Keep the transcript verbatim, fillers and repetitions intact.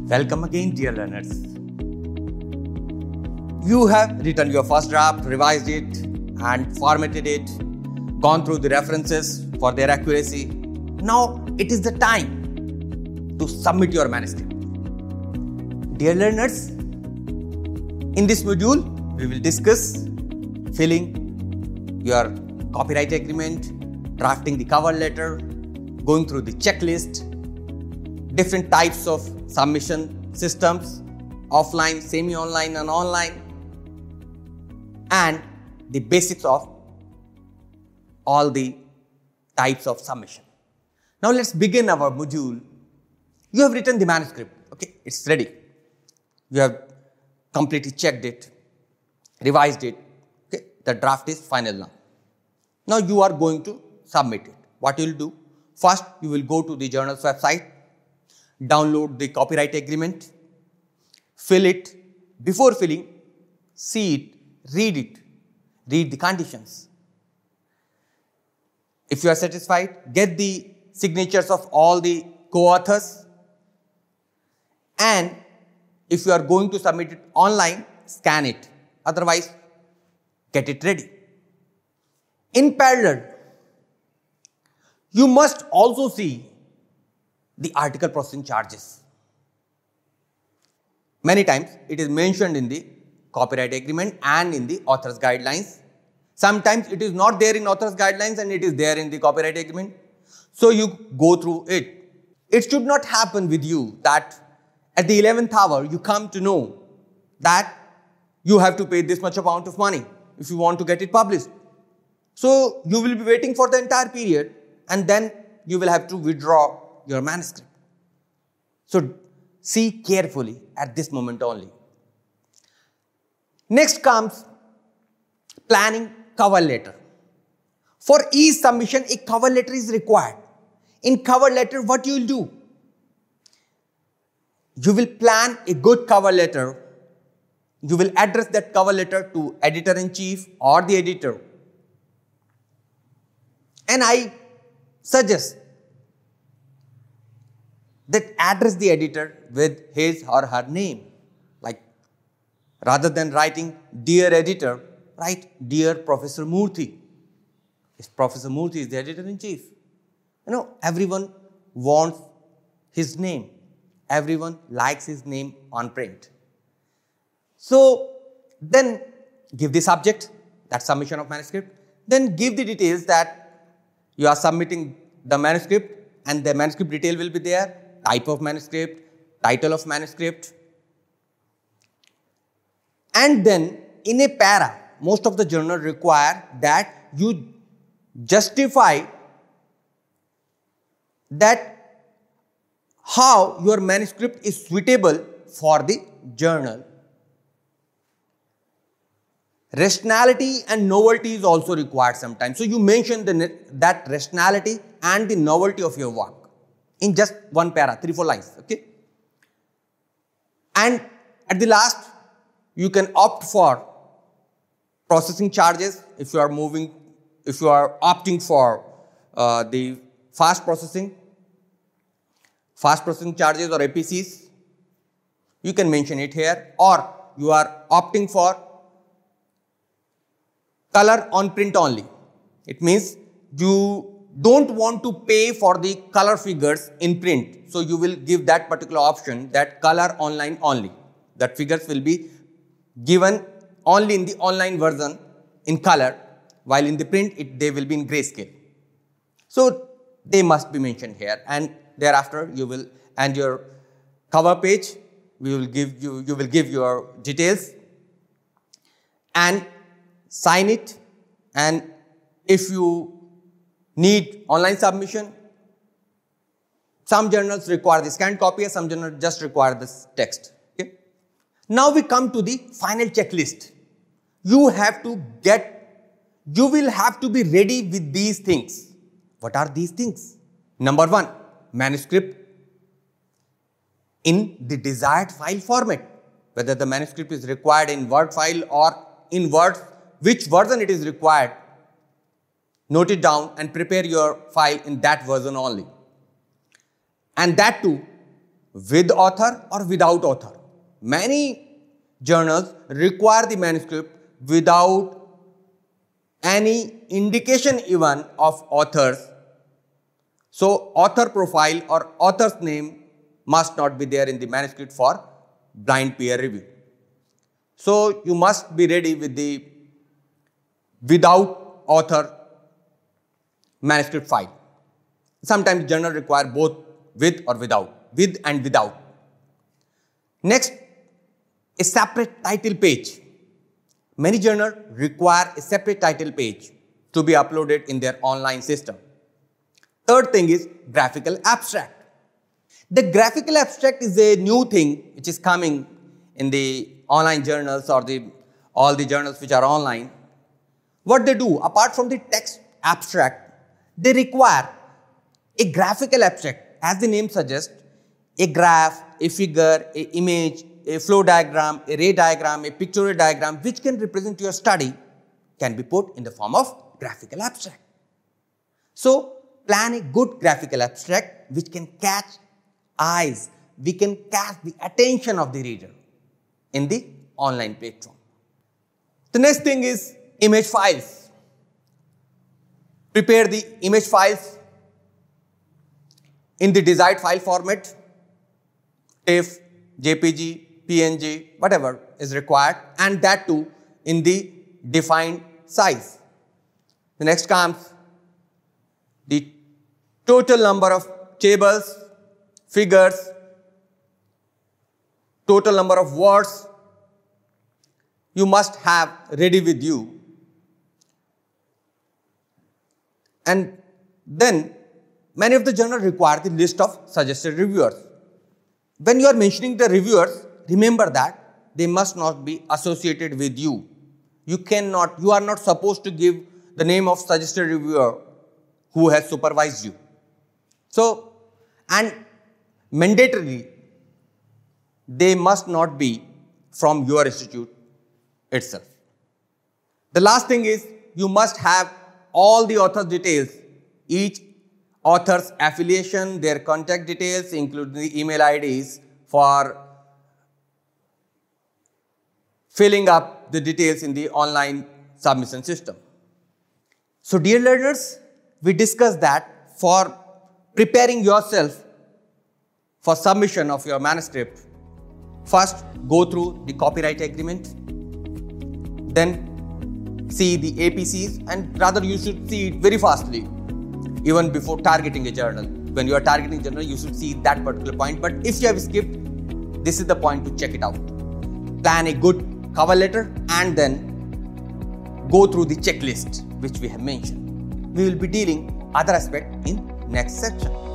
Welcome again, dear learners. You have written your first draft, revised it and formatted it, gone through the references for their accuracy. Now it is the time to submit your manuscript. Dear learners, in this module, we will discuss filling your copyright agreement, drafting the cover letter, going through the checklist, different types of submission systems, offline, semi-online and online, and the basics of all the types of submission. Now let's begin our module. You have written the manuscript, okay, it's ready. You have completely checked it, revised it, okay, the draft is final now. Now you are going to submit it. What you will do? First, you will go to the journal's website, download the copyright agreement, fill it. Before filling, see it, read it, read the conditions. If you are satisfied, get the signatures of all the co-authors, and if you are going to submit it online, scan it. Otherwise, get it ready. In parallel, you must also see the article processing charges. Many times it is mentioned in the copyright agreement and in the author's guidelines. Sometimes it is not there in author's guidelines and it is there in the copyright agreement. So you go through it. It should not happen with you that at the eleventh hour you come to know that you have to pay this much amount of money if you want to get it published. So you will be waiting for the entire period and then you will have to withdraw your manuscript. So see carefully at this moment only. Next comes planning cover letter. For each submission, a cover letter is required. In cover letter, what you will do? You will plan a good cover letter. You will address that cover letter to editor-in-chief or the editor. And I suggest that address the editor with his or her name. Like, rather than writing, dear editor, write, dear Professor Murthy. If Professor Murthy is the editor-in-chief. You know, everyone wants his name. Everyone likes his name on print. So, then give the subject, that submission of manuscript. Then give the details that you are submitting the manuscript and the manuscript detail will be there. Type of manuscript, title of manuscript. And then in a para, most of the journals require that you justify that how your manuscript is suitable for the journal. Rationality and novelty is also required sometimes. So you mention the, that rationality and the novelty of your work in just one para, three, four lines, okay? And at the last, you can opt for processing charges if you are moving, if you are opting for uh, the fast processing, fast processing charges or A P Cs, you can mention it here, or you are opting for color on print only. It means you don't want to pay for the color figures in print. So you will give that particular option, that color online only. That figures will be given only in the online version in color, while in the print it, they will be in grayscale. So they must be mentioned here, and thereafter you will, and your cover page, we will give you, you will give your details and sign it. And if you need online submission, some journals require the scanned copy, some journals just require this text. Okay? Now we come to the final checklist. You have to get, you will have to be ready with these things. What are these things? Number one, manuscript in the desired file format. Whether the manuscript is required in Word file or in Word, which version it is required, note it down and prepare your file in that version only. And that too, with author or without author. Many journals require the manuscript without any indication even of authors. So author profile or author's name must not be there in the manuscript for blind peer review. So you must be ready with the without author manuscript file. Sometimes journal require both with or without, with and without. Next, a separate title page. Many journals require a separate title page to be uploaded in their online system. Third thing is graphical abstract. The graphical abstract is a new thing which is coming in the online journals or the all the journals which are online. What they do, apart from the text abstract, they require a graphical abstract. As the name suggests, a graph, a figure, a image, a flow diagram, a ray diagram, a pictorial diagram which can represent your study can be put in the form of graphical abstract. So plan a good graphical abstract which can catch eyes, we can catch the attention of the reader in the online platform. The next thing is image files. Prepare the image files in the desired file format, TIFF, J P G, P N G, whatever is required, and that too in the defined size. The next comes the total number of tables, figures, total number of words you must have ready with you. And then many of the journals require the list of suggested reviewers. When you are mentioning the reviewers, remember that they must not be associated with you. You cannot, you are not supposed to give the name of suggested reviewer who has supervised you. So, and mandatorily, they must not be from your institute itself. The last thing is, you must have all the author's details, each author's affiliation, their contact details, including the email I Ds for filling up the details in the online submission system. So dear learners, we discussed that for preparing yourself for submission of your manuscript, first go through the copyright agreement, then see the A P Cs, and rather you should see it very fastly, even before targeting a journal. When you are targeting a journal, you should see that particular point, but if you have skipped, this is the point to check it out. Plan a good cover letter and then go through the checklist which we have mentioned. We will be dealing other aspect in next section.